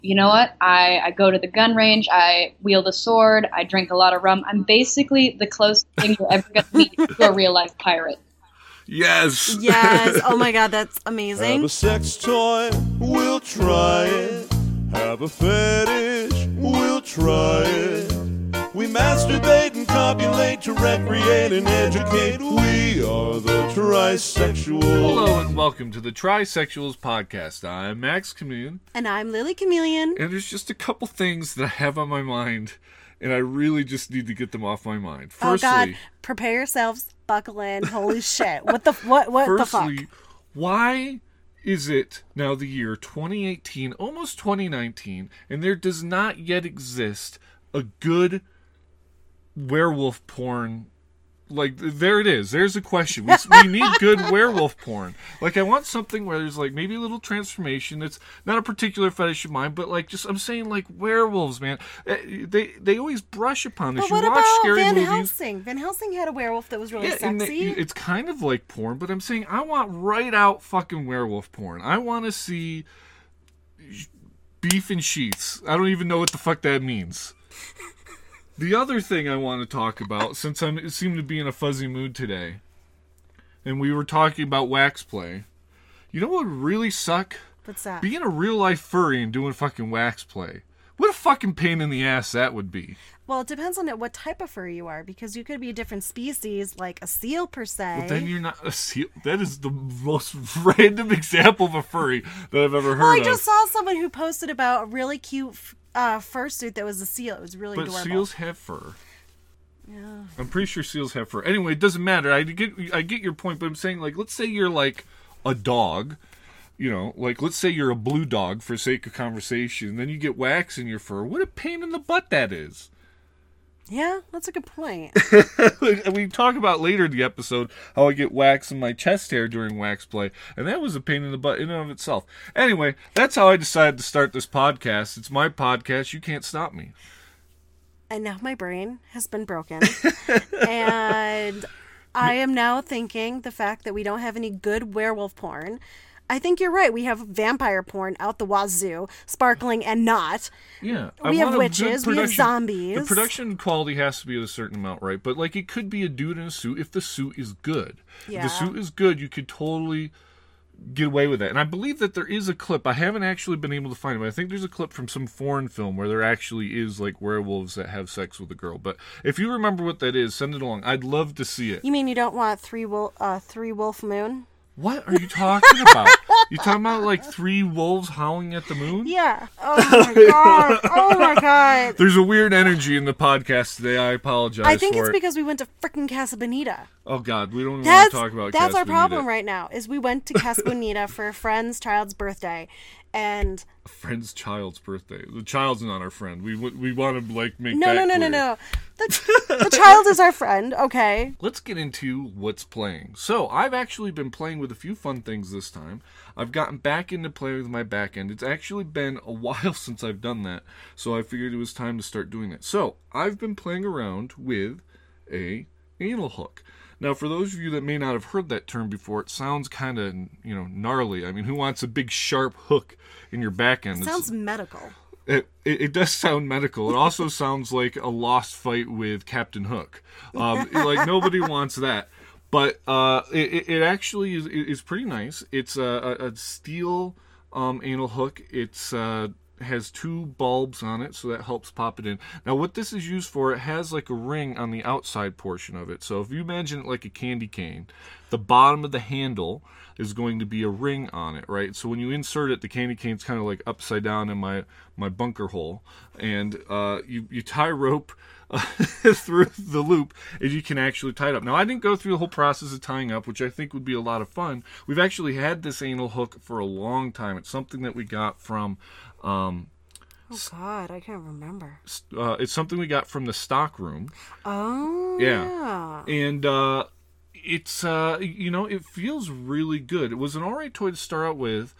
you know what? I go to the gun range, I wield a sword, I drink a lot of rum. I'm basically the closest thing you're ever going to meet to a real life pirate. Yes. Yes. Oh my God, that's Have amazing. a sex toy, we'll try it. Have a fetish, we'll try it. We masturbate and copulate to recreate and educate. We are the trisexuals. Hello and welcome to the Trisexuals podcast. I'm Max Chameleon. And I'm Lily Chameleon. And there's just a couple things that I have on my mind, and I really just need to get them off my mind. Firstly, Oh God, prepare yourselves, buckle in. Holy shit! What the fuck? Why is it now the year 2018, almost 2019, and there does not yet exist a good werewolf porn? Like, there it is. There's a question. We need good werewolf porn. Like, I want something where there's, like, maybe a little transformation. It's not a particular fetish of mine, but, like, just, I'm saying, like, werewolves, man. They always brush upon this. But what you watch about scary Van movies. Helsing? Van Helsing had a werewolf that was really And sexy. it's kind of like porn, but I'm saying I want right out fucking werewolf porn. I want to see beef in sheets. I don't even know what the fuck that means. The other thing I want to talk about, since I seem to be in a fuzzy mood today, and we were talking about wax play, you know what would really suck? What's that? Being a real life furry and doing fucking wax play. What a fucking pain in the ass that would be. Well, it depends on what type of furry you are, because you could be a different species, like a seal per se. But then you're not a seal. That is the most random example of a furry that I've ever heard Well, I of. just saw someone who posted about a really cute fursuit that was a seal. It was really But adorable. seals have fur. Yeah. I'm pretty sure seals have fur. Anyway, it doesn't matter. I get your point, but I'm saying, like, let's say you're like a dog. You know, like, let's say you're a blue dog for sake of conversation. Then you get wax in your fur. What a pain in the butt that is. Yeah, that's a good point. We talk about later in the episode how I get wax in my chest hair during wax play, and that was a pain in the butt in and of itself. Anyway, that's how I decided to start this podcast. It's my podcast. You can't stop me. And now my brain has been broken. And I am now thinking the fact that we don't have any good werewolf porn. I think you're right. We have vampire porn out the wazoo, sparkling and not. Yeah. We have want a good witches, we have production. zombies. The production quality has to be at a certain amount, right? But, like, it could be a dude in a suit if the suit is good. Yeah. If the suit is good, you could totally get away with that. And I believe that there is a clip. I haven't actually been able to find it, but I think there's a clip from some foreign film where there actually is, like, werewolves that have sex with a girl. But if you remember what that is, send it along. I'd love to see it. You mean you don't want three wolf moon? What are you talking about? You talking about, like, 3 wolves howling at the moon? Yeah. Oh my god. Oh my god. There's a weird energy in the podcast today. I apologize I think for it's it. because we went to frickin' Casa Bonita. Oh, God. We don't even want That's to talk about that's Casa our problem Bonita. right now. Is we went to Casa Bonita for a friend's child's birthday, and A friend's child's birthday. The child's not our friend. We want to, like, make no. that clear. The child is our friend. Okay. Let's get into what's playing. So, I've actually been playing with a few fun things this time. I've gotten back into playing with my back end. It's actually been a while since I've done that, so I figured it was time to start doing that. So, I've been playing around with a anal hook. Now, for those of you that may not have heard that term before, it sounds kind of, gnarly. I mean, who wants a big sharp hook in your back end? Sounds medical. It does sound medical. It also sounds like a lost fight with Captain Hook. Like, nobody wants that. But it actually is pretty nice. It's a steel anal hook. It's has 2 bulbs on it, so that helps pop it in. Now, what this is used for, it has like a ring on the outside portion of it. So if you imagine it like a candy cane, the bottom of the handle is going to be a ring on it, right? So when you insert it, the candy cane's kind of like upside down in my bunker hole, and you tie rope through the loop, and you can actually tie it up. Now, I didn't go through the whole process of tying up, which I think would be a lot of fun. We've actually had this anal hook for a long time. It's something that we got from Oh god, I can't remember. it's something we got from the stock room. Oh Yeah. And it's it feels really good. It was an alright toy to start out with.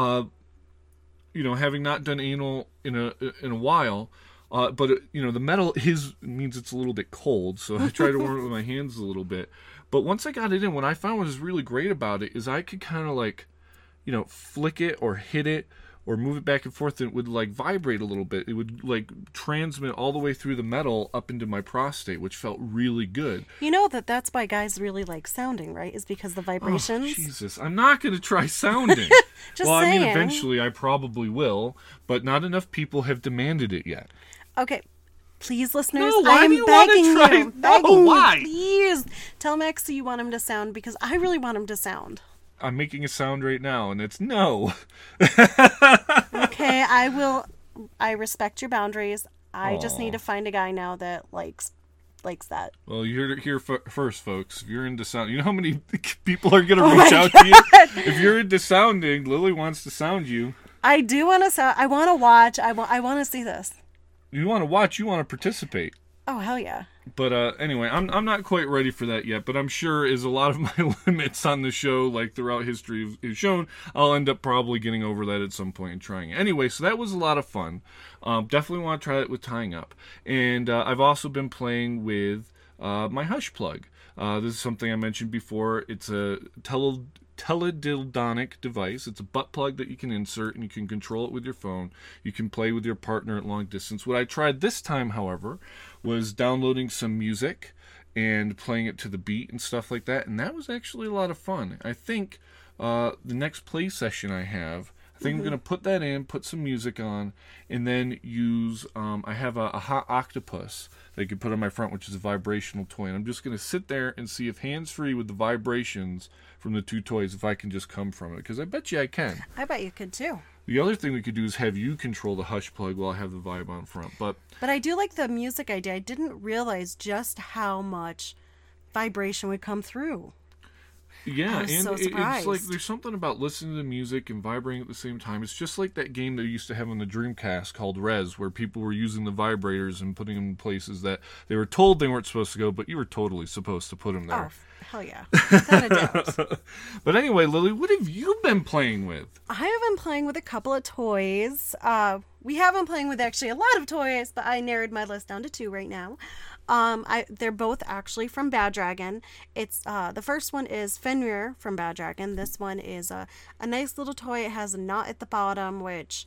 Having not done anal in a while, but the metal means it's a little bit cold, so I try to warm it with my hands a little bit. But once I got it in, what I found was really great about it is I could kind of, like, flick it or hit it or move it back and forth, and it would like vibrate a little bit. It would like transmit all the way through the metal up into my prostate, which felt really good. You know that's why guys really like sounding, right? Is because the vibrations. Oh, Jesus, I'm not going to try sounding. Just well, saying. I mean, eventually I probably will, but not enough people have demanded it yet. Okay. Please, listeners, No, why I am do you wanna begging try- you. No, Begging you, why? please. Tell Max that you want him to sound because I really want him to sound. I'm making a sound right now, and it's no. Okay, I will. I respect your boundaries. I just need to find a guy now that likes that. Well, you heard it here first, folks. If you're into sound, you know how many people are going to Oh reach my out to you? If you're into sounding, Lily wants to sound you. I do want to sound. I want to watch. I want to see this. You want to watch, you want to participate. Oh hell yeah! But anyway, I'm not quite ready for that yet, but I'm sure as a lot of my limits on the show, like throughout history is shown, I'll end up probably getting over that at some point and trying it. Anyway, so that was a lot of fun. Definitely want to try it with tying up. And I've also been playing with my Hush plug. This is something I mentioned before. It's a teledildonic device. It's a butt plug that you can insert and you can control it with your phone. You can play with your partner at long distance. What I tried this time, however, was downloading some music and playing it to the beat and stuff like that, and that was actually a lot of fun. I think the next play session I have, I'm going to put that in, put some music on, and then use, I have a hot octopus that I can put on my front, which is a vibrational toy, and I'm just going to sit there and see if hands-free with the vibrations from the two toys, if I can just come from it, because I bet you I can. I bet you could too. The other thing we could do is have you control the Hush plug while I have the vibe on front, but I do like the music idea. I didn't realize just how much vibration would come through. yeah, I was and so it's like surprised. there's something about listening to music and vibrating at the same time. It's just like that game they used to have on the Dreamcast called Rez, where people were using the vibrators and putting them in places that they were told they weren't supposed to go, but you were totally supposed to put them there. Oh, hell yeah. Without a doubt. But anyway, Lily, what have you been playing with? I have been playing with a couple of toys. We have been playing with actually a lot of toys, but I narrowed my list down to 2 right now. They're both actually from Bad Dragon. It's the first one is Fenrir from Bad Dragon. This one is a nice little toy. It has a knot at the bottom, which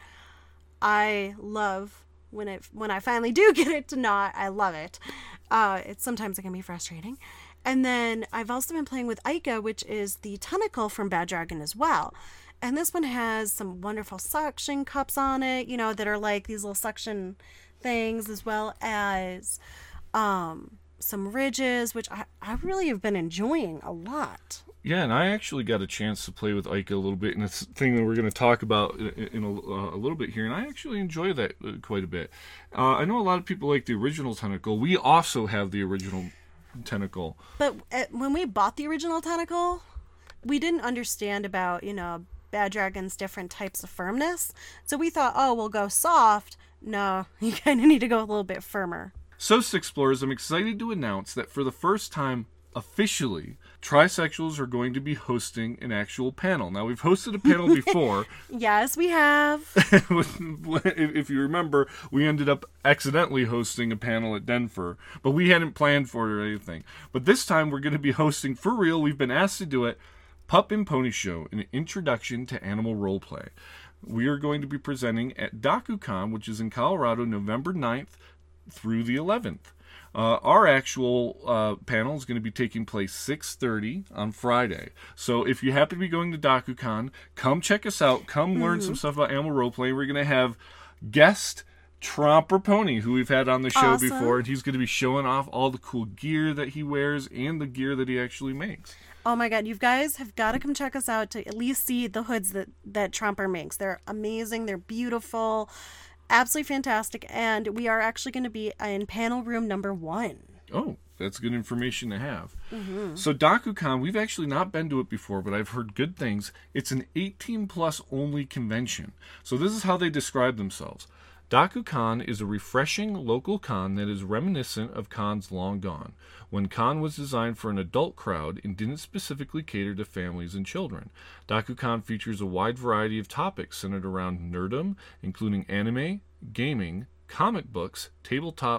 I love. When I finally do get it to knot, I love it. Sometimes it can be frustrating. And then I've also been playing with Aika, which is the tentacle from Bad Dragon as well. And this one has some wonderful suction cups on it, that are like these little suction things, as well as some ridges, which I really have been enjoying a lot. Yeah, and I actually got a chance to play with Aika a little bit, and it's a thing that we're going to talk about in a little bit here, and I actually enjoy that quite a bit. I know a lot of people like the original tentacle. We also have the original tentacle. But when we bought the original tentacle, we didn't understand about, Bad Dragon's different types of firmness. So we thought, oh, we'll go soft. No, you kind of need to go a little bit firmer. So, Explorers, I'm excited to announce that for the first time officially, Trisexuals are going to be hosting an actual panel. Now, we've hosted a panel before. Yes, we have. If you remember, we ended up accidentally hosting a panel at Denver, but we hadn't planned for it or anything. But this time, we're going to be hosting, for real, we've been asked to do it, Pup and Pony Show, an introduction to animal roleplay. We are going to be presenting at DakuCon, which is in Colorado, November 9th through the 11th. Our actual panel is going to be taking place 6:30 on Friday. So if you happen to be going to DakuCon, come check us out. Come learn some stuff about animal roleplay. We're going to have guest Tromper Pony, who we've had on the show Awesome. before, and he's going to be showing off all the cool gear that he wears and the gear that he actually makes. Oh my god, you guys have got to come check us out to at least see the hoods that Tromper makes. They're amazing. They're beautiful. Absolutely fantastic. And we are actually going to be in panel room number 1. Oh, that's good information to have. So DakuCon, we've actually not been to it before, but I've heard good things. It's an 18-plus only convention. So this is how they describe themselves. DakuCon is a refreshing local con that is reminiscent of cons long gone, when con was designed for an adult crowd and didn't specifically cater to families and children. DakuCon features a wide variety of topics centered around nerdom, including anime, gaming, comic books, tabletop,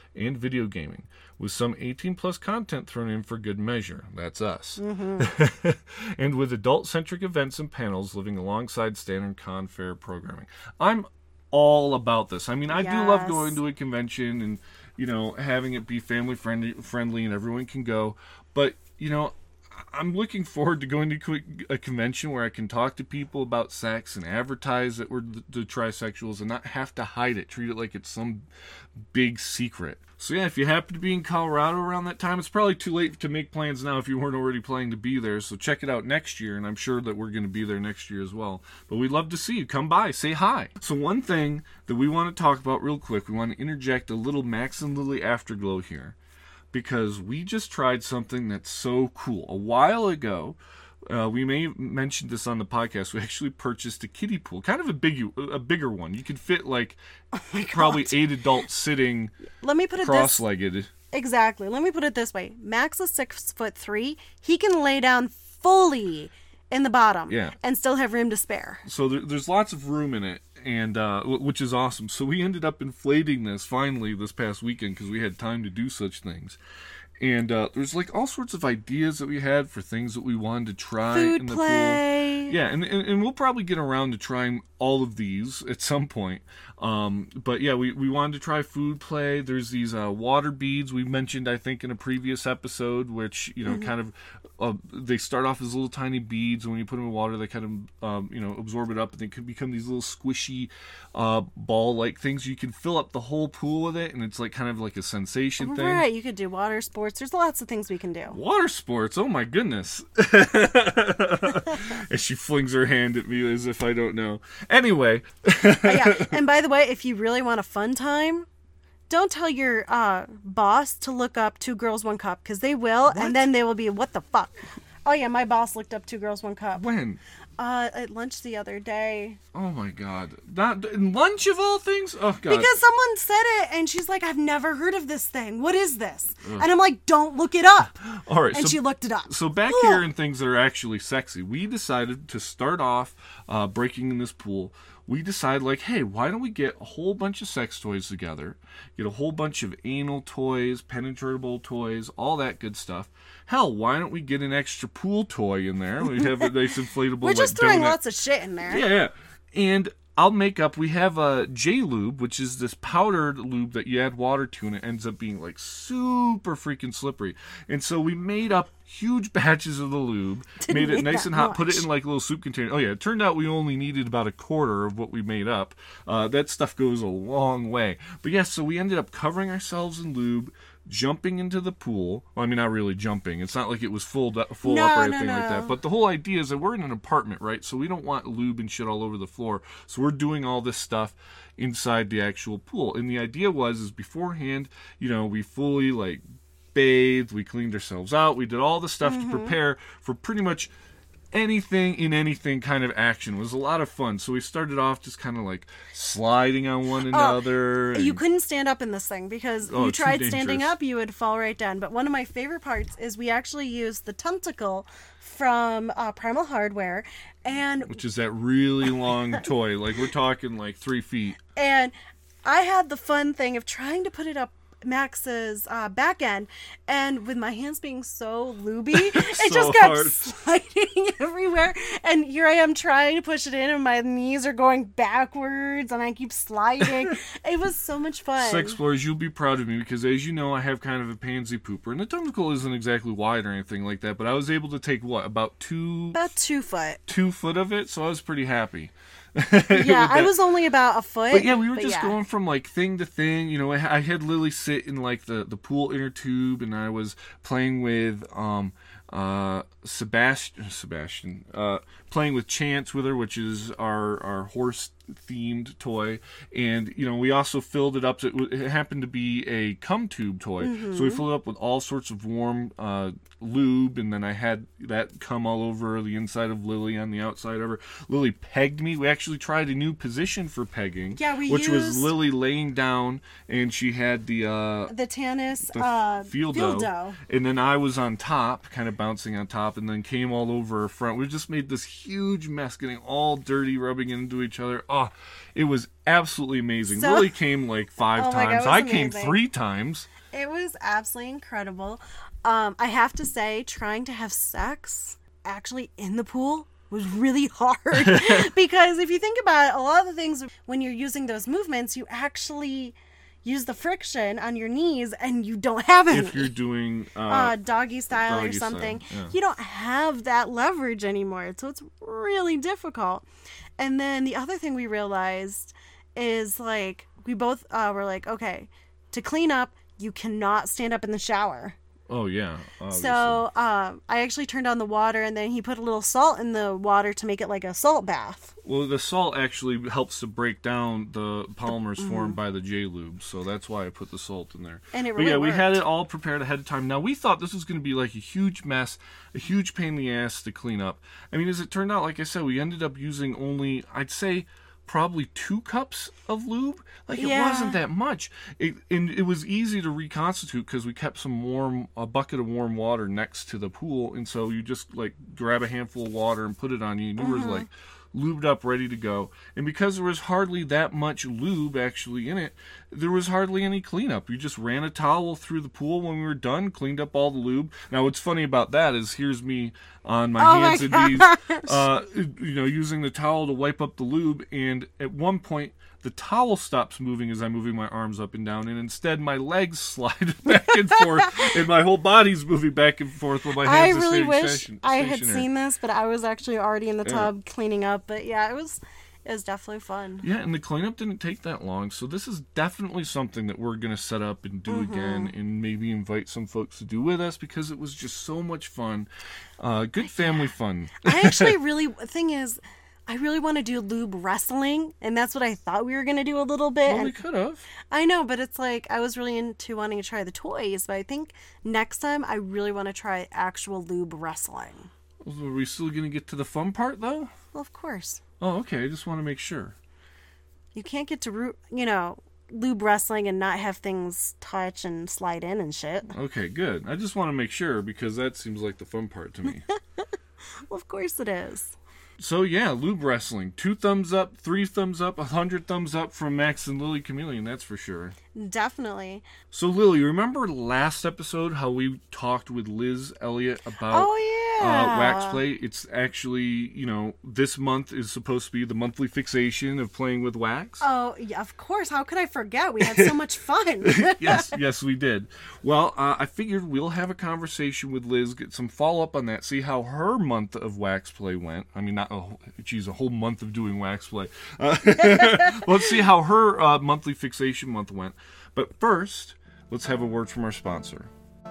and video gaming, with some 18-plus content thrown in for good measure. That's us. And with adult-centric events and panels living alongside standard con fair programming. I'm all about this. I mean, I do love going to a convention and, you know, having it be family friendly and everyone can go. But, you know, I'm looking forward to going to a convention where I can talk to people about sex and advertise that we're the trisexuals and not have to hide it, treat it like it's some big secret. So yeah, if you happen to be in Colorado around that time, it's probably too late to make plans now if you weren't already planning to be there. So check it out next year, and I'm sure that we're going to be there next year as well. But we'd love to see you. Come by, say hi. So one thing that we want to talk about real quick, we want to interject a little Max and Lily afterglow here, because we just tried something that's so cool. A while ago, we may have mentioned this on the podcast, we actually purchased a kiddie pool, kind of a bigger one. You could fit like probably 8 adults sitting Let me put it cross-legged. Exactly. Let me put it this way. Max is 6'3". He can lay down fully in the bottom and still have room to spare. So there's lots of room in it, and which is awesome. So we ended up inflating this finally this past weekend because we had time to do such things. And there's like all sorts of ideas that we had for things that we wanted to try in the play. pool. Yeah, and we'll probably get around to trying all of these at some point. But yeah, we wanted to try food play. There's these water beads we mentioned, I think, in a previous episode, which, you know, kind of, they start off as little tiny beads, and when you put them in water, they kind of, you know, absorb it up, and they can become these little squishy ball-like things. You can fill up the whole pool with it, and it's like kind of like a sensation thing. Right, you could do water sports. There's lots of things we can do. Water sports? Oh my goodness. And she flings her hand at me as if I don't know. Anyway. Yeah, and by the way, if you really want a fun time, don't tell your boss to look up 2 Girls, 1 Cup, because they will, and then they will be, what the fuck? Oh yeah, my boss looked up 2 Girls, 1 Cup. When? At lunch the other day. Oh my god. Not in lunch of all things? Oh god. Because someone said it, and she's like, I've never heard of this thing. What is this? And I'm like, don't look it up. All right. And she looked it up. So back here in things that are actually sexy, we decided to start off breaking in this pool. We decided, like, hey, why don't we get a whole bunch of sex toys together, get a whole bunch of anal toys, penetratable toys, all that good stuff. Hell, why don't we get an extra pool toy in there? We have a nice inflatable. We're just throwing lots of shit in there. Yeah. And I'll make up, we have a J-Lube, which is this powdered lube that you add water to, and it ends up being, like, super freaking slippery. And so we made up huge batches of the lube, made it nice and hot, put it in, like, little soup containers. Oh, yeah, it turned out we only needed about a quarter of what we made up. That stuff goes a long way. But, yeah, so we ended up covering ourselves in lube, jumping into the pool. Well, I mean, not really jumping. It's not like it was full up or anything like that. But the whole idea is that we're in an apartment, right? So we don't want lube and shit all over the floor. So we're doing all this stuff inside the actual pool. And the idea is beforehand, you know, we fully, like, bathed, we cleaned ourselves out, we did all the stuff to prepare for pretty much anything kind of action. It was a lot of fun. So we started off just kind of like sliding on one another. You couldn't stand up in this thing because you tried standing up, you would fall right down. But one of my favorite parts is we actually used the tentacle from Primal Hardware, and which is that really long toy. Like, we're talking like 3 feet. And I had the fun thing of trying to put it up Max's back end, and with my hands being so lubey, it just kept sliding everywhere. And here I am trying to push it in, and my knees are going backwards, and I keep sliding. It was so much fun. Sex Explorers, you'll be proud of me because, as you know, I have kind of a pansy pooper, and the tentacle isn't exactly wide or anything like that. But I was able to take about 2 foot, 2 foot of it, so I was pretty happy. Yeah, I was only about a foot. But yeah, we were just going from like thing to thing. You know, I had Lily sit in like the pool inner tube, and I was playing with Sebastian, playing with Chance with her, which is our horse themed toy. And you know, we also filled it up. It happened to be a cum tube toy, so we filled it up with all sorts of warm lube, and then I had that come all over the inside of Lily, on the outside of her. Lily pegged me. We actually tried a new position for pegging, which was Lily laying down, and she had the Tanis field dough, and then I was on top, kind of bouncing on top, and then came all over her front. We just made this huge mess, getting all dirty, rubbing into each other. Oh, Oh, it was absolutely amazing. So- Lily came like 5 Oh my God, times. it was I came amazing. 3 times. It was absolutely incredible. I have to say, trying to have sex actually in the pool was really hard. Because if you think about it, a lot of the things, when you're using those movements, you actually use the friction on your knees and you don't have any. If you're doing doggy style or doggy style, something, yeah. you don't have that leverage anymore. So it's really difficult. And then the other thing we realized is, like, we both were like, okay, to clean up, you cannot stand up in the shower. Oh yeah. Obviously. So I actually turned on the water, and then he put a little salt in the water to make it like a salt bath. Well, the salt actually helps to break down the polymers formed by the J-Lube, so that's why I put the salt in there. And it But really yeah, we had worked. it all prepared ahead of time. Now, we thought this was going to be like a huge mess, a huge pain in the ass to clean up. I mean, as it turned out, like I said, we ended up using only, I'd say, probably 2 cups of lube. Like, Yeah. it wasn't that much. And it was easy to reconstitute because we kept a bucket of warm water next to the pool, and so you just, like, grab a handful of water and put it on you, and you were, like, lubed up, ready to go. And because there was hardly that much lube actually in it, there was hardly any cleanup. You just ran a towel through the pool when we were done, cleaned up all the lube. Now, what's funny about that is here's me on my hands and knees, using the towel to wipe up the lube, and at one point, the towel stops moving as I'm moving my arms up and down, and instead my legs slide back and forth, and my whole body's moving back and forth while my I hands are really staying wish I had stationary. seen this, but I was actually already in the tub cleaning up. But yeah, it was definitely fun. Yeah, and the cleanup didn't take that long, so this is definitely something that we're going to set up and do again, and maybe invite some folks to do with us, because it was just so much fun. Good family fun. I actually the thing is, I really want to do lube wrestling, and that's what I thought we were going to do a little bit. Well, we And could have. I know, but it's like, I was really into wanting to try the toys, but I think next time I really want to try actual lube wrestling. Are we still going to get to the fun part, though? Well, of course. Oh, okay, I just want to make sure. You can't get to, lube wrestling and not have things touch and slide in and shit. Okay, good. I just want to make sure, because that seems like the fun part to me. Well, of course it is. So yeah, lube wrestling. 2 thumbs up, 3 thumbs up, 100 thumbs up from Max and Lily Chameleon, that's for sure. Definitely. So Lily, remember last episode how we talked with Liz Elliott about wax play? It's actually, this month is supposed to be the monthly fixation of playing with wax. Oh, yeah, of course. How could I forget? We had so much fun. Yes, we did. Well, I figured we'll have a conversation with Liz, get some follow-up on that, see how her month of wax play went. I mean, a whole month of doing wax play. Let's see how her monthly fixation month went. But first, let's have a word from our sponsor.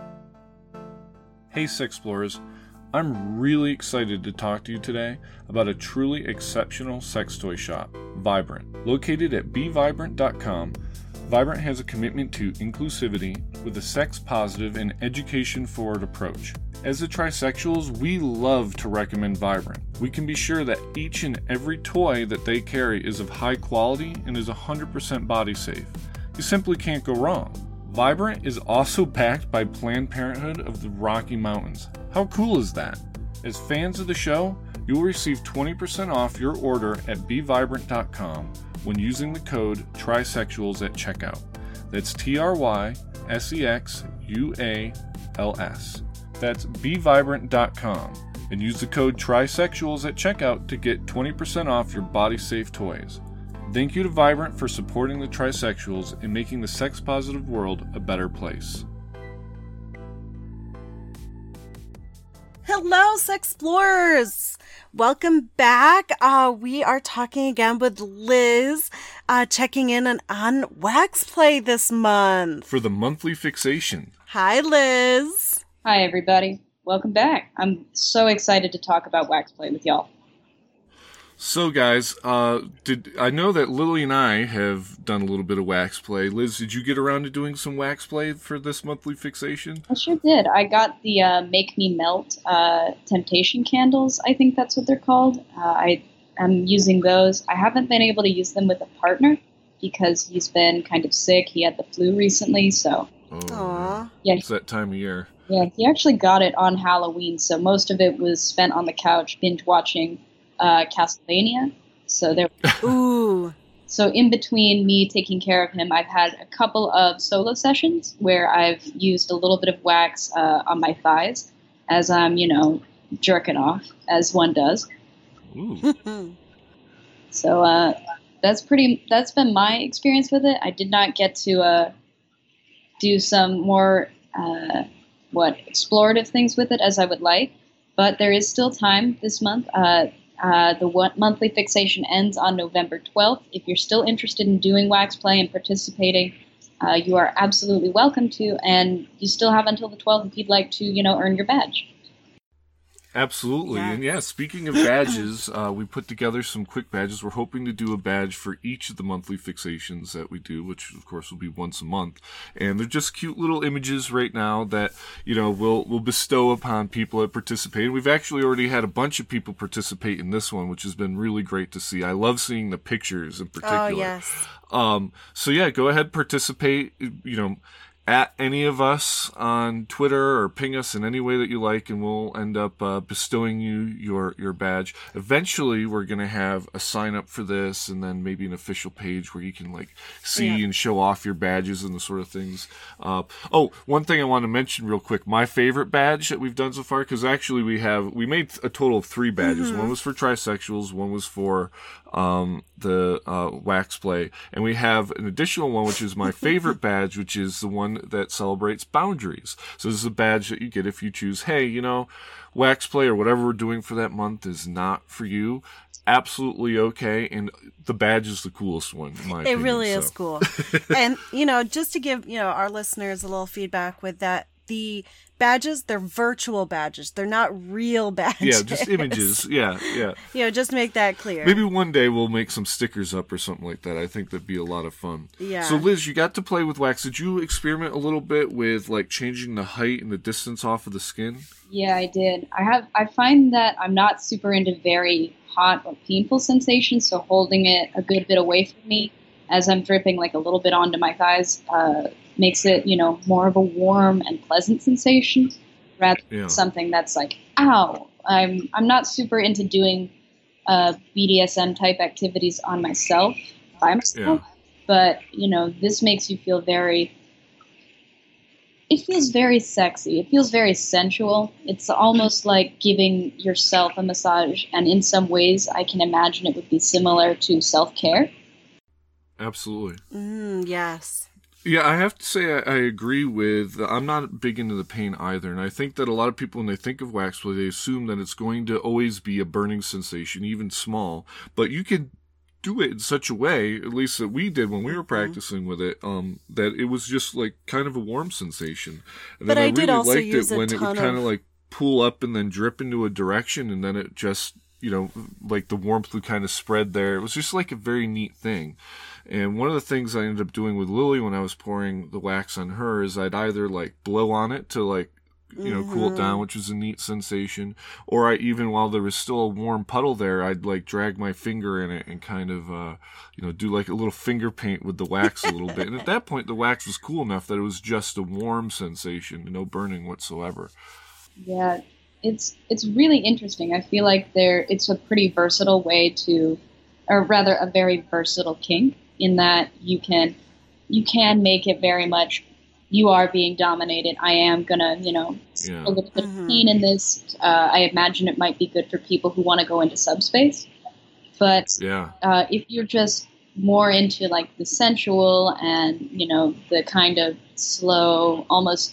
Hey, Sex Explorers. I'm really excited to talk to you today about a truly exceptional sex toy shop, Vibrant. Located at bevibrant.com, Vibrant has a commitment to inclusivity with a sex-positive and education-forward approach. As the trisexuals, we love to recommend Vibrant. We can be sure that each and every toy that they carry is of high quality and is 100% body safe. You simply can't go wrong. Vibrant is also backed by Planned Parenthood of the Rocky Mountains. How cool is that? As fans of the show, you will receive 20% off your order at bevibrant.com when using the code TRISEXUALS at checkout. That's TRYSEXUALS. That's bevibrant.com and use the code TRISEXUALS at checkout to get 20% off your body-safe toys. Thank you to Vibrant for supporting the trisexuals and making the sex-positive world a better place. Hello, Sex Explorers! Welcome back. We are talking again with Liz, checking in on wax play this month. For the monthly fixation. Hi, Liz. Hi, everybody. Welcome back. I'm so excited to talk about wax play with y'all. So, guys, I know that Lily and I have done a little bit of wax play. Liz, did you get around to doing some wax play for this monthly fixation? I sure did. I got the Make Me Melt Temptation candles. I think that's what they're called. I'm using those. I haven't been able to use them with a partner because he's been kind of sick. He had the flu recently, so... Aww. Yeah, It's that time of year. yeah, he actually got it on Halloween, so most of it was spent on the couch binge-watching Castlevania. So there. Ooh. So in between me taking care of him, I've had a couple of solo sessions where I've used a little bit of wax on my thighs as I'm, jerking off, as one does. Ooh. So that's been my experience with it. I did not get to do some more explorative things with it as I would like, but there is still time this month. The monthly fixation ends on November 12th. If you're still interested in doing wax play and participating, you are absolutely welcome to, and you still have until the 12th if you'd like to, earn your badge. Absolutely. Yeah. And yeah, speaking of badges, we put together some quick badges. We're hoping to do a badge for each of the monthly fixations that we do, which of course will be once a month. And they're just cute little images right now that, we'll bestow upon people that participate. We've actually already had a bunch of people participate in this one, which has been really great to see. I love seeing the pictures in particular. Oh, yes. So yeah, go ahead, participate, at any of us on Twitter or ping us in any way that you like, and we'll end up bestowing you your badge. Eventually, we're going to have a sign up for this, and then maybe an official page where you can see and show off your badges and the sort of things. One thing I want to mention real quick: my favorite badge that we've done so far, because actually we made a total of 3 badges. One was for trisexuals, one was for the wax play, and we have an additional one, which is my favorite badge, which is the one that celebrates boundaries. So this is a badge that you get if you choose, hey, wax play or whatever we're doing for that month is not for you. Absolutely okay, and the badge is the coolest one, in my opinion. It really is cool. And, just to give, our listeners a little feedback with that, the badges, they're virtual badges. They're not real badges. Yeah, just images. Yeah. Just make that clear. Maybe one day we'll make some stickers up or something like that. I think that'd be a lot of fun. Yeah. So Liz, you got to play with wax. Did you experiment a little bit with changing the height and the distance off of the skin? Yeah, I did. I find that I'm not super into very hot or painful sensations, so holding it a good bit away from me as I'm dripping a little bit onto my thighs makes it, more of a warm and pleasant sensation rather than something that's ow. I'm not super into doing BDSM type activities on myself by myself, but this makes you feel it feels very sexy. It feels very sensual. It's almost like giving yourself a massage, and in some ways I can imagine it would be similar to self-care. Absolutely. Yes. Yeah, I have to say I agree with, I'm not big into the pain either, and I think that a lot of people, when they think of wax play, they assume that it's going to always be a burning sensation, even small, but you can do it in such a way, at least that we did when we were practicing with it, that it was just kind of a warm sensation. And but then I did really also liked use it when it would kind of pull up and then drip into a direction, and then it just, the warmth would kind of spread there. It was just a very neat thing. And one of the things I ended up doing with Lily when I was pouring the wax on her is I'd either blow on it to cool it down, which was a neat sensation, or even while there was still a warm puddle there, I'd drag my finger in it and kind of do a little finger paint with the wax a little bit. And at that point the wax was cool enough that it was just a warm sensation, no burning whatsoever. Yeah, it's really interesting. I feel like it's a pretty versatile way or rather a very versatile kink, in that you can make it very much, you are being dominated. I am gonna, a little bit of pain in this. I imagine it might be good for people who want to go into subspace. But if you're just more into the sensual and the kind of slow, almost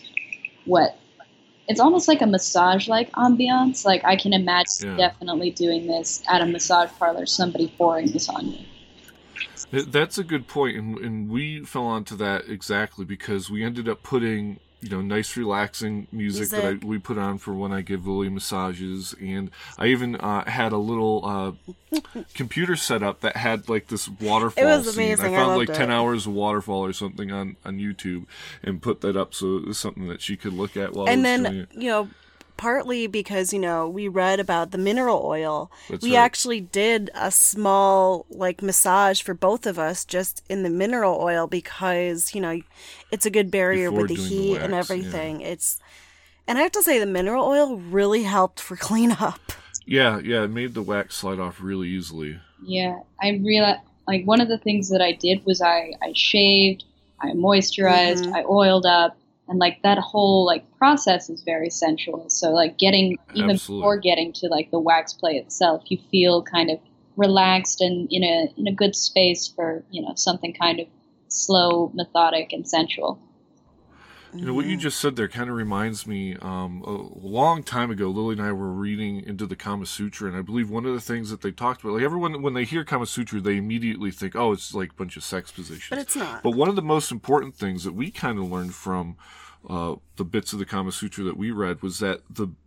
it's almost like a massage-like ambiance. I can imagine definitely doing this at a massage parlor, somebody pouring this on you. That's a good point, and we fell onto that exactly because we ended up putting nice relaxing music that we put on for when I give Lily massages, and I even had a little computer set up that had this waterfall. It was amazing. Scene. I found 10 hours of waterfall or something on YouTube and put that up so it was something that she could look at while I was doing it. Partly because, we read about the mineral oil. We actually did a small, massage for both of us just in the mineral oil because, it's a good barrier with the heat and everything. Yeah. And I have to say, the mineral oil really helped for cleanup. Yeah, it made the wax slide off really easily. Yeah, I realized, like, one of the things that I did was I shaved, I moisturized, I oiled up, and like that whole like process is very sensual. So like getting even Absolutely. before getting to like the wax play itself, you feel kind of relaxed and in a good space for, something kind of slow, methodic, and sensual. What you just said there kind of reminds me, a long time ago, Lily and I were reading into the Kama Sutra, and I believe one of the things that they talked about, like everyone, when they hear Kama Sutra, they immediately think, oh, it's like a bunch of sex positions. But it's not. But one of the most important things that we kind of learned from the bits of the Kama Sutra that we read was that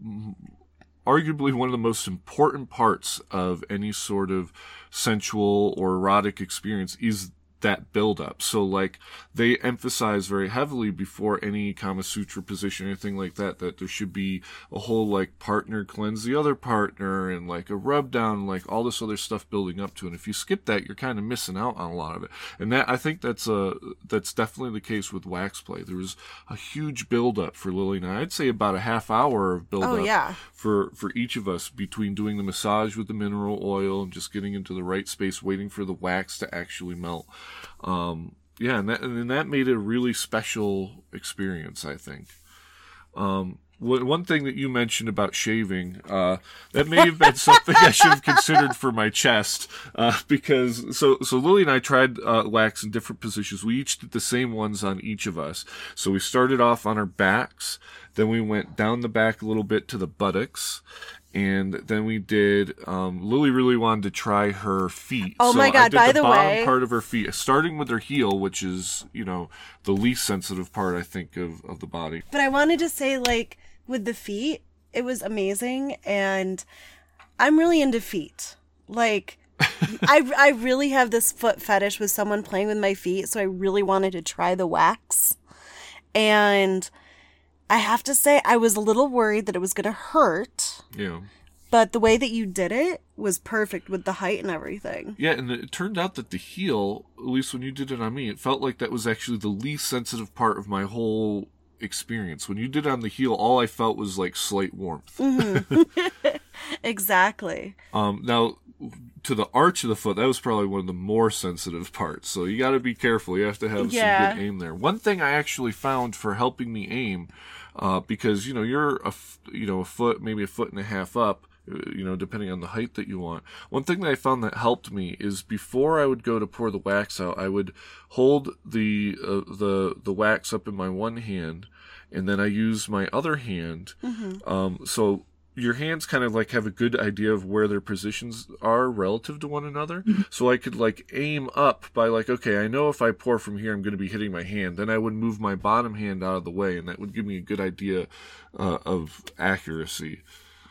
arguably one of the most important parts of any sort of sensual or erotic experience is that build up. So like they emphasize very heavily before any Kama Sutra position, anything like that there should be a whole like partner cleanse the other partner and like a rub down, like all this other stuff building up to it. And if you skip that, you're kind of missing out on a lot of it. And that, I think that's definitely the case with wax play. There was a huge build up for Lily and I'd say about a half hour of build up for each of us between doing the massage with the mineral oil and just getting into the right space, waiting for the wax to actually melt. And that made it a really special experience, I think. One thing that you mentioned about shaving, that may have been something I should have considered for my chest, because so Lily and I tried wax in different positions. We each did the same ones on each of us. So we started off on our backs, then we went down the back a little bit to the buttocks, and then we did, Lily really wanted to try her feet. Oh my God, I did by the the bottom way, part of her feet, starting with her heel, which is, the least sensitive part, I think, of the body. but I wanted to say, like, with the feet, it was amazing, and I'm really into feet. Like, I really have this foot fetish with someone playing with my feet, so I really wanted to try the wax. And I have to say, I was a little worried that it was going to hurt. Yeah. But the way that you did it was perfect with the height and everything. Yeah, and it turned out that the heel, at least when you did it on me, it felt like that was actually the least sensitive part of my whole experience. When you did it on the heel, all I felt was like slight warmth. Mm-hmm. Exactly. Now, to the arch of the foot, that was probably one of the more sensitive parts. So you got to be careful. You have to have some good aim there. One thing I actually found for helping me aim, because you're a foot, maybe a foot and a half up, depending on the height that you want. One thing that I found that helped me is before I would go to pour the wax out, I would hold the wax up in my one hand, and then I use my other hand. Mm-hmm. So your hands kind of like have a good idea of where their positions are relative to one another. Mm-hmm. So I could like aim up by like, okay, I know if I pour from here, I'm going to be hitting my hand. Then I would move my bottom hand out of the way, and that would give me a good idea of accuracy.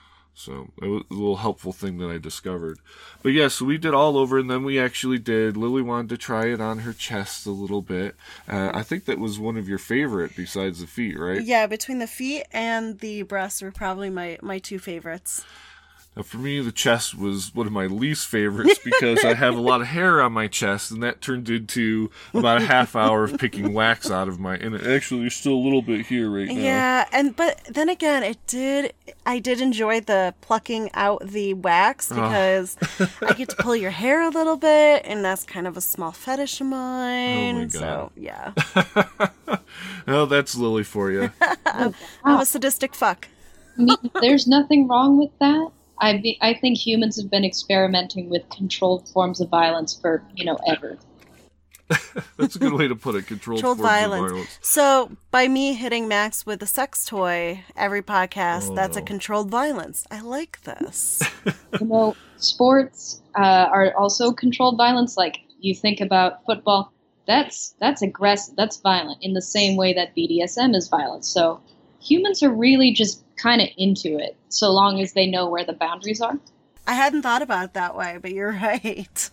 So it was a little helpful thing that I discovered. But yeah, so we did all over, and then we actually did, Lily wanted to try it on her chest a little bit. I think that was one of your favorite besides the feet, right? Yeah, between the feet and the breasts were probably my two favorites. Now for me, the chest was one of my least favorites because I have a lot of hair on my chest, and that turned into about a half hour of picking wax out of and actually there's still a little bit here right now. Yeah, but then again, I did enjoy the plucking out the wax because I get to pull your hair a little bit, and that's kind of a small fetish of mine. Oh my God. So, yeah. Oh, that's Lily for you. I'm a sadistic fuck. I mean, there's nothing wrong with that. I think humans have been experimenting with controlled forms of violence for, ever. That's a good way to put it, controlled forms violence. of violence. So, by me hitting Max with a sex toy every podcast, that's a controlled violence. I like this. Sports are also controlled violence. Like, you think about football, that's aggressive, that's violent, in the same way that BDSM is violent. So, humans are really just kind of into it, so long as they know where the boundaries are. I hadn't thought about it that way, but you're right.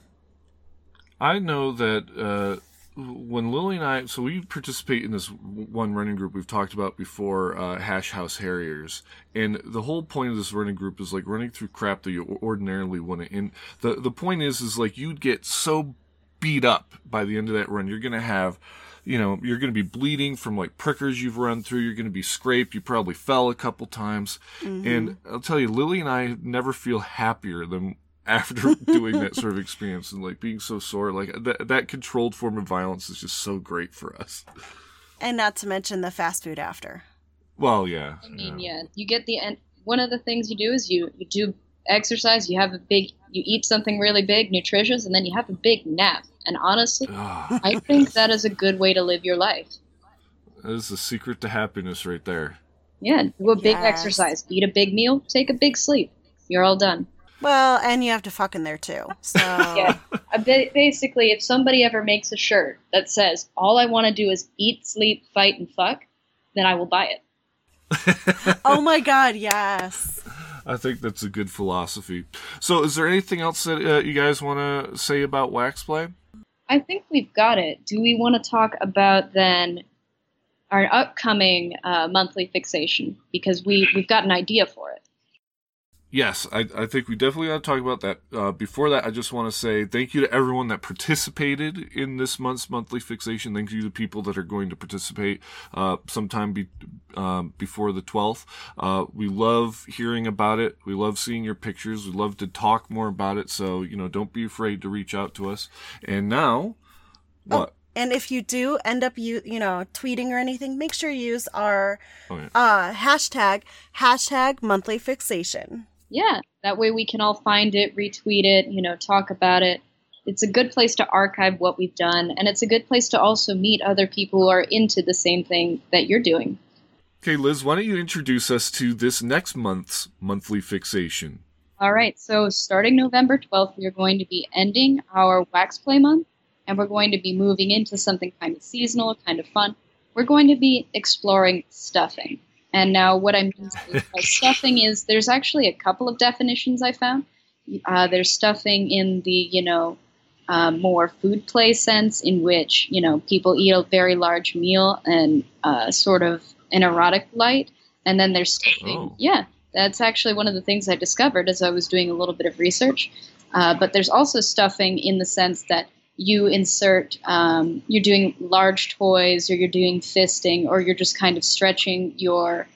I know that when Lily and I, so we participate in this one running group we've talked about before, Hash House Harriers, and the whole point of this running group is like running through crap that you ordinarily wouldn't. And the point is like you'd get so beat up by the end of that run, you're gonna have, you're going to be bleeding from like prickers you've run through. You're going to be scraped. You probably fell a couple times. Mm-hmm. And I'll tell you, Lily and I never feel happier than after doing that sort of experience and like being so sore. Like that controlled form of violence is just so great for us. And not to mention the fast food after. Well, yeah. I mean, yeah, you get the end. One of the things you do is you do exercise, you eat something really big, nutritious, and then you have a big nap. And honestly, I think that is a good way to live your life. That is the secret to happiness right there. Yeah, do a big Yes. exercise, eat a big meal, take a big sleep. You're all done. Well, and you have to fuck in there too. So Yeah. Basically, if somebody ever makes a shirt that says, all I want to do is eat, sleep, fight, and fuck, then I will buy it. Oh my God, yes. I think that's a good philosophy. So is there anything else that you guys want to say about wax play? I think we've got it. Do we want to talk about then our upcoming monthly fixation? Because we've got an idea for it. Yes, I think we definitely ought to talk about that. Before that, I just want to say thank you to everyone that participated in this month's monthly fixation. Thank you to people that are going to participate sometime before the 12th. We love hearing about it. We love seeing your pictures. We love to talk more about it. So, don't be afraid to reach out to us. And now, what? And if you do end up tweeting or anything, make sure you use our hashtag monthly fixation. Yeah, that way we can all find it, retweet it, talk about it. It's a good place to archive what we've done, and it's a good place to also meet other people who are into the same thing that you're doing. Okay, Liz, why don't you introduce us to this next month's monthly fixation? All right, so starting November 12th, we are going to be ending our Wax Play month, and we're going to be moving into something kind of seasonal, kind of fun. We're going to be exploring stuffing. And now what I mean by stuffing is there's actually a couple of definitions I found. There's stuffing in the, more food play sense in which, people eat a very large meal and sort of an erotic light. And then there's stuffing. Oh. Yeah, that's actually one of the things I discovered as I was doing a little bit of research. But there's also stuffing in the sense that you insert, you're doing large toys, or you're doing fisting, or you're just kind of stretching your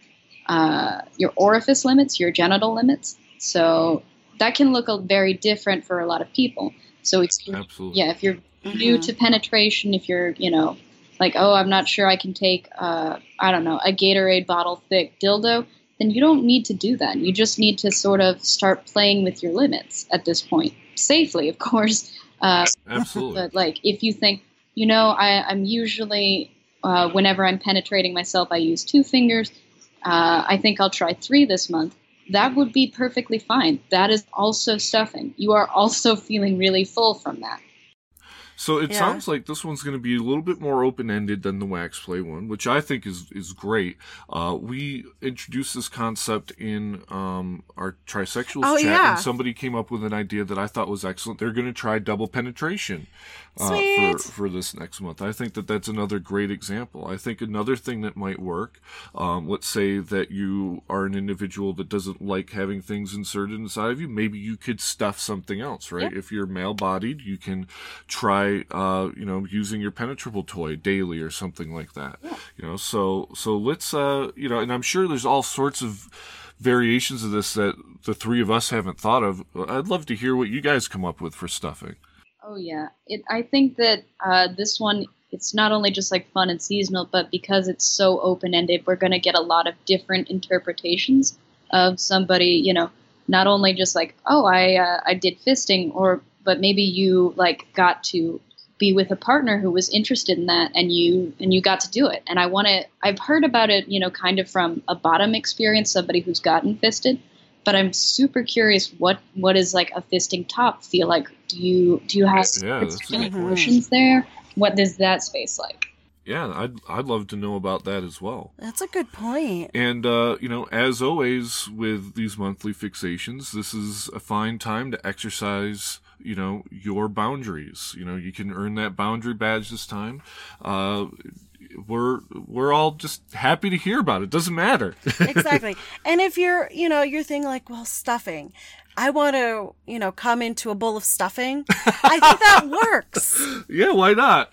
orifice limits, your genital limits. So that can look very different for a lot of people. So Absolutely. If you're new to penetration, if you're, like, oh, I'm not sure I can take, a Gatorade bottle thick dildo, then you don't need to do that. You just need to sort of start playing with your limits at this point. Safely, of course. Absolutely. But like, if you think, I'm usually, whenever I'm penetrating myself, I use 2 fingers. I think I'll try 3 this month. That would be perfectly fine. That is also stuffing. You are also feeling really full from that. So it sounds like this one's going to be a little bit more open-ended than the wax play one, which I think is great. We introduced this concept in our trisexuals chat, and somebody came up with an idea that I thought was excellent. They're going to try double penetration for this next month. I think that's another great example. I think another thing that might work, let's say that you are an individual that doesn't like having things inserted inside of you. Maybe you could stuff something else, right? Yeah. If you're male-bodied, you can try using your penetrable toy daily or something like that. Yeah. So let's, and I'm sure there's all sorts of variations of this that the 3 of us haven't thought of. I'd love to hear what you guys come up with for stuffing. Oh, yeah. I think that this one, it's not only just like fun and seasonal, but because it's so open-ended, we're going to get a lot of different interpretations of somebody, not only just like, oh, I did fisting, but maybe you like got to be with a partner who was interested in that, and you got to do it. And I've heard about it, kind of from a bottom experience, somebody who's gotten fisted, but I'm super curious what is like a fisting top feel like? Do you have emotions there? What is that space like? Yeah, I'd love to know about that as well. That's a good point. And, as always with these monthly fixations, this is a fine time to exercise, your boundaries. You can earn that boundary badge this time. We're all just happy to hear about it. Doesn't matter. Exactly. And if you're thinking like, well, stuffing, I want to, come into a bowl of stuffing. I think that works. Yeah, why not?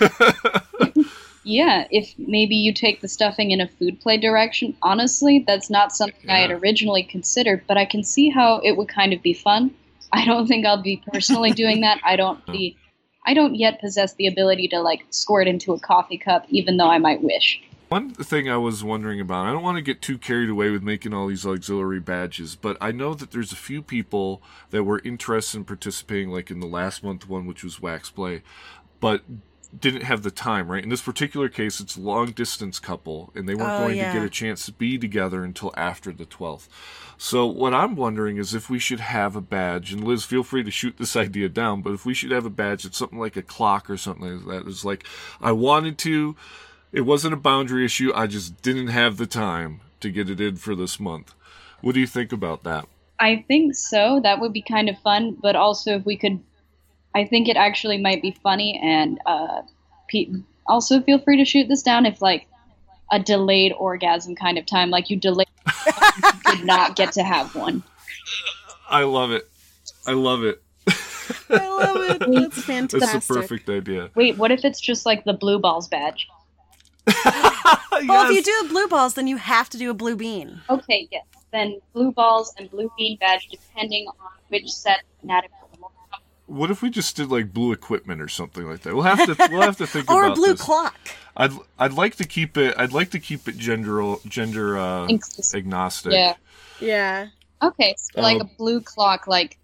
Yeah, if maybe you take the stuffing in a food play direction, honestly, that's not something I had originally considered, but I can see how it would kind of be fun. I don't think I'll be personally doing that. I don't yet possess the ability to like squirt into a coffee cup, even though I might wish. One thing I was wondering about, I don't want to get too carried away with making all these auxiliary badges, but I know that there's a few people that were interested in participating, like in the last month one, which was Wax Play, but didn't have the time, right? In this particular case, it's a long-distance couple, and they weren't going to get a chance to be together until after the 12th. So what I'm wondering is if we should have a badge, and Liz, feel free to shoot this idea down, but if we should have a badge that's something like a clock or something like that. It's like, I wanted to... It wasn't a boundary issue. I just didn't have the time to get it in for this month. What do you think about that? I think so. That would be kind of fun. But also, if we could, I think it actually might be funny. And also, feel free to shoot this down if, like, a delayed orgasm kind of time, like you delayed, you did not get to have one. I love it. I love it. I love it. That's fantastic. That's a perfect idea. Wait, what if it's just like the blue balls badge? Well, if you do blue balls, then you have to do a blue bean. Okay, yes. Then blue balls and blue bean badge, depending on which set anatomy. What if we just did like blue equipment or something like that? We'll have to think or about a blue this. clock. I'd like to keep it. I'd like to keep it gender agnostic. Yeah. Yeah. Okay, so like a blue clock, like.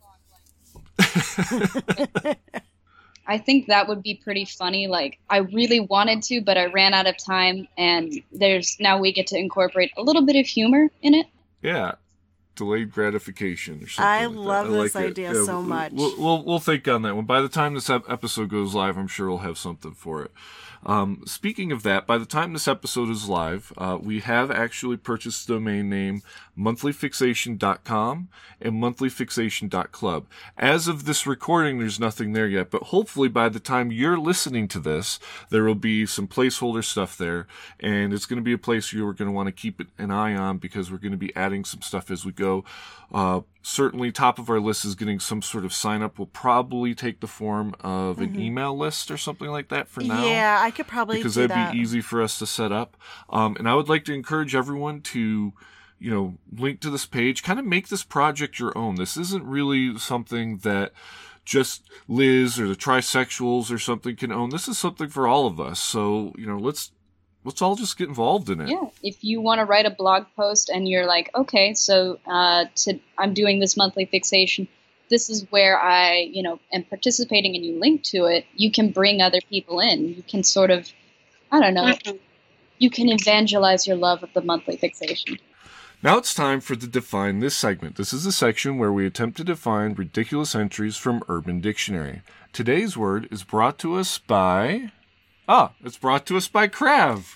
I think that would be pretty funny. Like, I really wanted to, but I ran out of time, and now we get to incorporate a little bit of humor in it. Yeah, delayed gratification or something. I like love that. this idea so much. We'll think on that one. By the time this episode goes live, I'm sure we'll have something for it. Speaking of that, by the time this episode is live, we have actually purchased the domain name monthlyfixation.com and monthlyfixation.club. As of this recording, there's nothing there yet, but hopefully by the time you're listening to this, there will be some placeholder stuff there, and it's going to be a place you're going to want to keep an eye on because we're going to be adding some stuff as we go. Certainly top of our list is getting some sort of sign up. Will probably take the form of an email list or something like that for now. Yeah, I could probably because do that'd be easy for us to set up. And I would like to encourage everyone to, link to this page, kind of make this project your own. This isn't really something that just Liz or the trisexuals or something can own. This is something for all of us. So, let's all just get involved in it. Yeah. If you want to write a blog post and you're like, okay, so I'm doing this monthly fixation. This is where I, am participating, and you link to it. You can bring other people in. You can sort of, I don't know, you can evangelize your love of the monthly fixation. Now it's time for the Define This segment. This is a section where we attempt to define ridiculous entries from Urban Dictionary. Today's word is brought to us by... it's brought to us by Krav.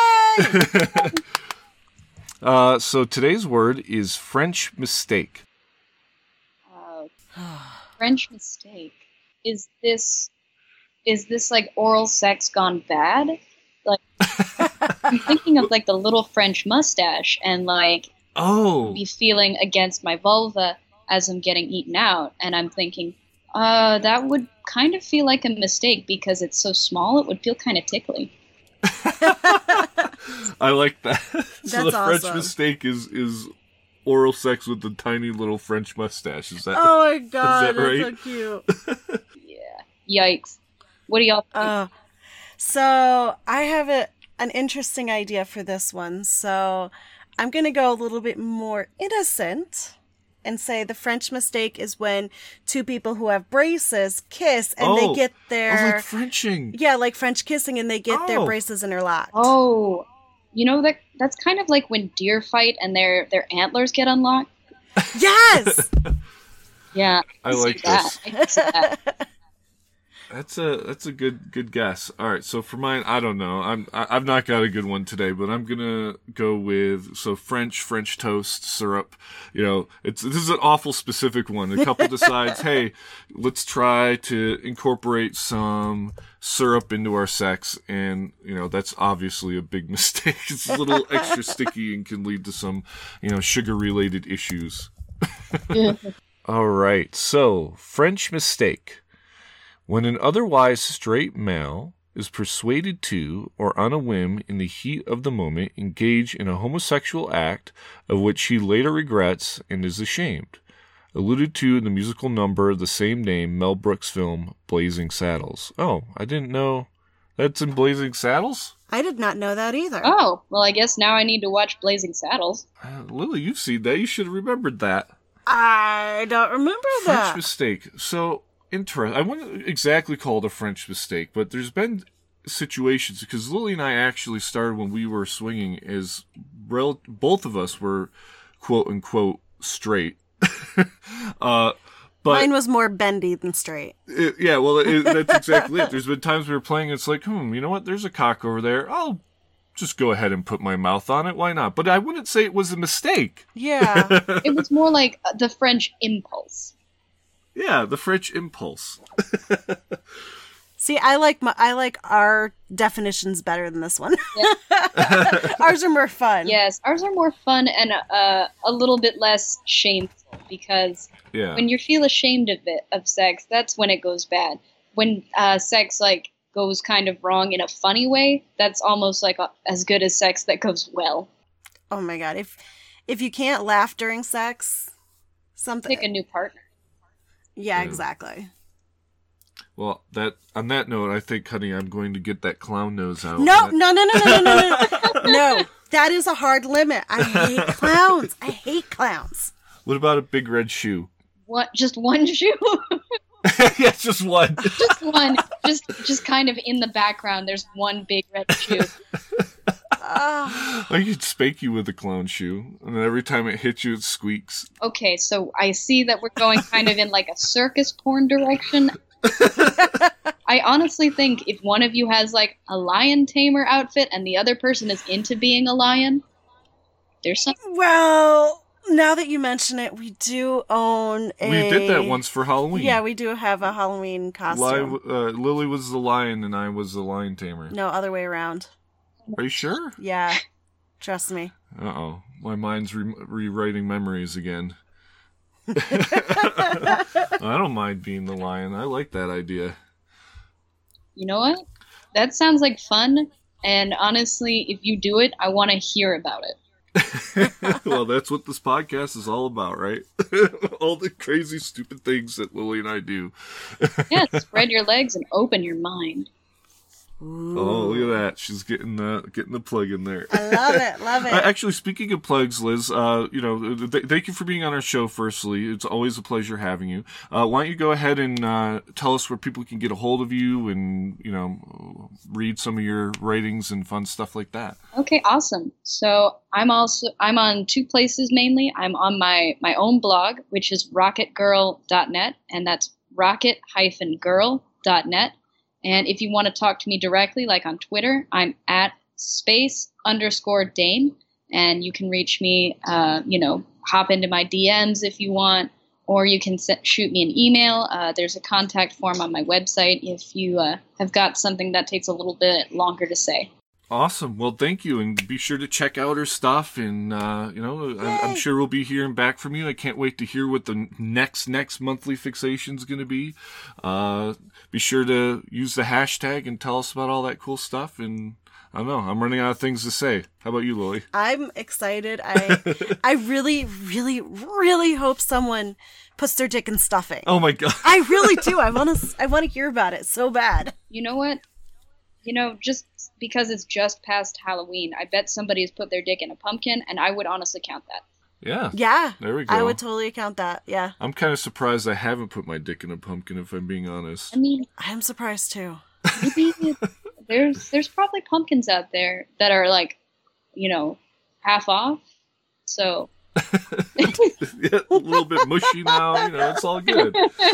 Yay! So today's word is French mistake. French mistake. Is this like oral sex gone bad? Like, I'm thinking of like the little French mustache and like be feeling against my vulva as I'm getting eaten out, and I'm thinking, that would kind of feel like a mistake because it's so small. It would feel kind of tickly. I like that. So the awesome. French mistake is oral sex with the tiny little French mustache. Is that? Oh my god, right? That's so cute. Yeah. Yikes. What do y'all think? So I have an interesting idea for this one. So I'm going to go a little bit more innocent and say the French mistake is when two people who have braces kiss and they get their... like Frenching. Yeah, like French kissing, and they get their braces interlocked. Oh, that's kind of like when deer fight and their antlers get unlocked. Yes! Yeah. I like this. I can see that. That's a good guess. All right, so for mine, I don't know. I've not got a good one today, but I'm gonna go with French toast syrup. This is an awful specific one. The couple decides, hey, let's try to incorporate some syrup into our sex, and that's obviously a big mistake. It's a little extra sticky and can lead to some sugar related issues. All right, so French mistake. When an otherwise straight male is persuaded to, or on a whim in the heat of the moment, engage in a homosexual act of which he later regrets and is ashamed. alluded to in the musical number of the same name, Mel Brooks' film Blazing Saddles. Oh, I didn't know that's in Blazing Saddles? I did not know that either. Oh, well, I guess now I need to watch Blazing Saddles. Lily, you've seen that. You should have remembered that. I don't remember French that. mistake. So, interesting. I wouldn't exactly call it a French mistake, but there's been situations, because Lily and I actually started when we were swinging as both of us were quote-unquote straight. But Mine was more bendy than straight. That's exactly it. There's been times we were playing, it's like, you know what, there's a cock over there. I'll just go ahead and put my mouth on it. Why not? But I wouldn't say it was a mistake. Yeah. It was more like the French impulse. Yeah, the French impulse. See, I like our definitions better than this one. Yeah. Ours are more fun. Yes, ours are more fun and a little bit less shameful, because when you feel ashamed of sex, that's when it goes bad. When sex goes kind of wrong in a funny way, that's almost like as good as sex that goes well. Oh my god! If you can't laugh during sex, something. Pick a new partner. Yeah, exactly. Well, on that note, I think, honey, I'm going to get that clown nose out. No. No, that is a hard limit. I hate clowns. What about a big red shoe? What? Just one shoe? Yeah, just one. Just one. Just kind of in the background, there's one big red shoe. I could spank you with a clown shoe, and then every time it hits you, it squeaks. Okay, so I see that we're going kind of in like a circus porn direction. I honestly think if one of you has like a lion tamer outfit and the other person is into being a lion, there's something. Well, now that you mention it, we do own a... We did that once for Halloween. Yeah, we do have a Halloween costume. Lily was the lion and I was the lion tamer. No, other way around. Are you sure? Yeah. Trust me. Uh-oh. My mind's rewriting memories again. I don't mind being the lion. I like that idea. You know what? That sounds like fun. And honestly, if you do it, I want to hear about it. Well, that's what this podcast is all about, right? All the crazy, stupid things that Lily and I do. Yeah, spread your legs and open your mind. Ooh. Oh, look at that. She's getting the plug in there. I love it. Actually, speaking of plugs, Liz, thank you for being on our show, firstly. It's always a pleasure having you. Why don't you go ahead and tell us where people can get a hold of you and, read some of your writings and fun stuff like that. Okay, awesome. So I'm on two places mainly. I'm on my own blog, which is rocketgirl.net, and that's rocket-girl.net. And if you want to talk to me directly, like on Twitter, I'm at @space_Dame. And you can reach me, hop into my DMs if you want, or you can shoot me an email. There's a contact form on my website if you have got something that takes a little bit longer to say. Awesome. Well, thank you, and be sure to check out her stuff. And I'm sure we'll be hearing back from you. I can't wait to hear what the next monthly fixation is going to be. Be sure to use the hashtag and tell us about all that cool stuff. And I don't know, I'm running out of things to say. How about you, Lily? I'm excited. I really, really, really hope someone puts their dick in stuffing. Oh my god! I really do. I want to hear about it so bad. You know what? Just because it's just past Halloween, I bet somebody has put their dick in a pumpkin, and I would honestly count that. Yeah. Yeah. There we go. I would totally count that. Yeah. I'm kind of surprised I haven't put my dick in a pumpkin, if I'm being honest. I mean, I'm surprised too. Maybe there's probably pumpkins out there that are like, half off. So. Yeah, a little bit mushy now. It's all good.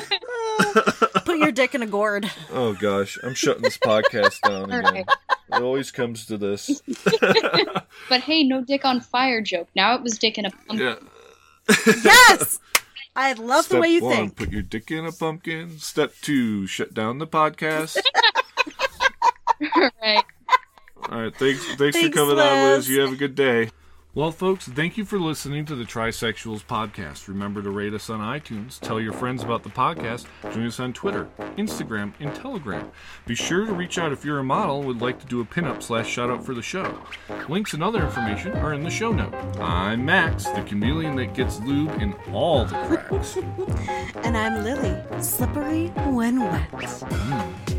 Put your dick in a gourd. Oh gosh, I'm shutting this podcast down again. Right. It always comes to this. But hey, no dick on fire joke. Now it was dick in a pumpkin. Yeah. Yes! I love Step the way you 1, think. Put your dick in a pumpkin. Step 2, shut down the podcast. Right. All right, thanks for coming on, Liz. You have a good day. Well, folks, thank you for listening to the Trisexuals podcast. Remember to rate us on iTunes, tell your friends about the podcast, join us on Twitter, Instagram, and Telegram. Be sure to reach out if you're a model and would like to do a pinup / shout out for the show. Links and other information are in the show note. I'm Max, the chameleon that gets lube in all the cracks. And I'm Lily, slippery when wet.